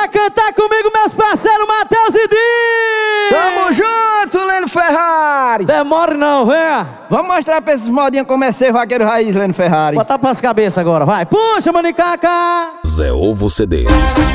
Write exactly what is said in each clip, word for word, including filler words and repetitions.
pra cantar comigo, meus parceiros Matheus e Dinho. Tamo junto, Leno Ferrari. Demore não, venha. Vamos mostrar pra esses modinhos como é ser vaqueiro raiz, Leno Ferrari. Botar pras cabeças agora, vai. Puxa, manicaca. Zé Ovo C Ds.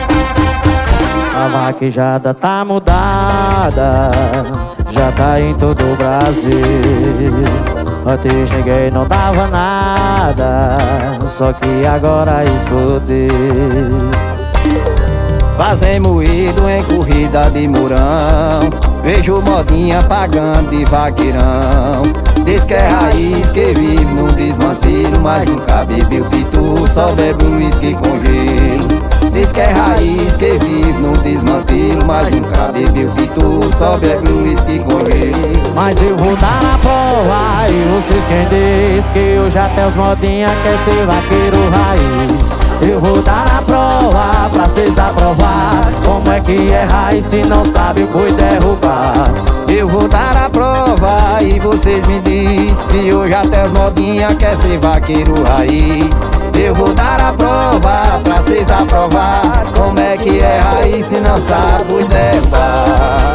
A vaquejada tá mudada, já tá em todo o Brasil. Antes ninguém não dava nada, só que agora explodiu. Fazem moído em corrida de murão, vejo modinha pagando de vaqueirão. Diz que é raiz que vive num desmantelo, mas nunca bebeu pitu, só bebe uísque com gelo. Diz que é raiz que vive num desmantelo, mas nunca bebeu pitu, só bebe uísque com gelo. Mas eu vou dar na prova, e vocês quem diz que eu já tenho os modinha quer ser vaqueiro raiz. Eu vou dar na prova pra cês aprovar como é que é raiz se não sabe o boi derrubar. Eu vou dar a prova e vocês me diz que hoje até os modinha quer ser vaqueiro raiz. Eu vou dar a prova pra cês aprovar como é que é raiz se não sabe o boi derrubar.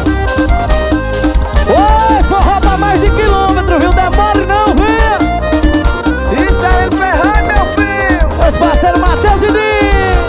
Oi, forró pra mais de quilômetro, viu? Demore não, venha. Isso é Leno Ferrari, meu filho. Meus parceiros Matheus e Dinho.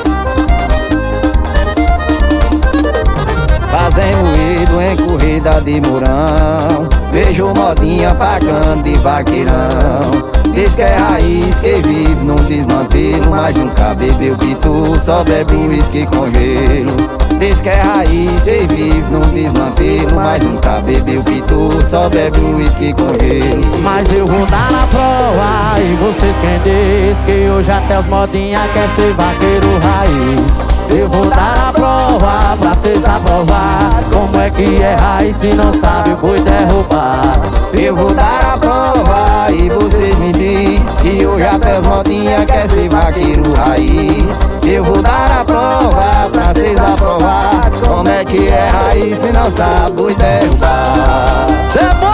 Fazem moído em corrida de murão, vejo modinha pagando de vaqueirão. Diz que é raiz que vive num desmantelo, mas nunca bebeu pitu, só bebe uísque com gelo. Diz que é raiz que vive num desmantelo, mas nunca bebeu pitu, só bebe uísque com gelo. Mas eu vou dar na prova, e vocês quem diz que hoje até os modinha quer ser vaqueiro raiz. Eu vou dar a prova pra cês aprovar como é que é raiz se não sabe o boi derrubar. Eu vou dar a prova e vocês me diz que hoje até os modinha quer ser vaqueiro raiz. Eu vou dar a prova pra cês aprovar como é que é raiz se não sabe o boi derrubar.